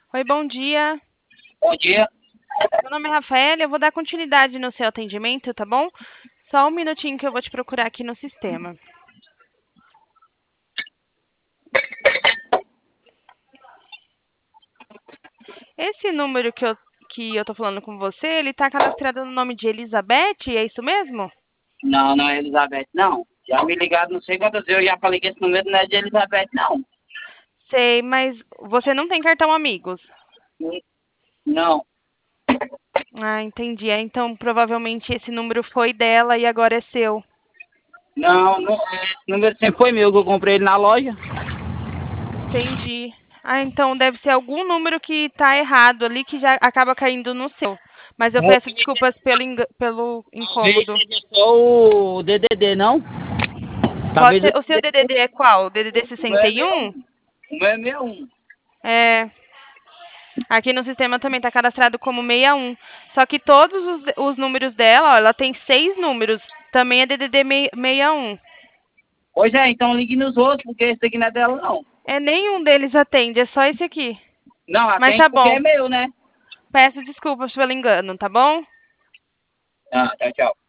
Oi, bom dia. Bom dia. Meu nome é Rafaela, eu vou dar continuidade no seu atendimento, tá bom? Só um minutinho que eu vou te procurar aqui no sistema. Esse número que eu tô falando com você, ele tá cadastrado no nome de Elizabeth, é isso mesmo? Não, não é Elizabeth, não. Já me ligaram não sei quantas vezes, eu já falei que esse número não é de Elizabeth, não. Sei, mas você não tem cartão Amigos. Não, Ah, entendi. Então provavelmente esse número foi dela e agora é seu. não, esse número sempre foi meu, que eu comprei ele na loja. Entendi. Ah, então deve ser algum número que tá errado ali que já acaba caindo no seu. Mas eu peço desculpas pelo Talvez incômodo. seja só o DDD, não? Pode Talvez o ser. O seu DDD é qual? O DDD meu é 61? 61. O meu é 61. É. Aqui no sistema também está cadastrado como 61. Só que todos os números dela, ó, ela tem 6 números. Também é DDD 61. Pois é, então ligue nos outros, porque esse aqui não é dela, não. É, nenhum deles atende, é só esse aqui. Não, Mas atende tá porque é bom. meu, né? Peço desculpas pelo engano, tá bom? Ah, tchau, tchau.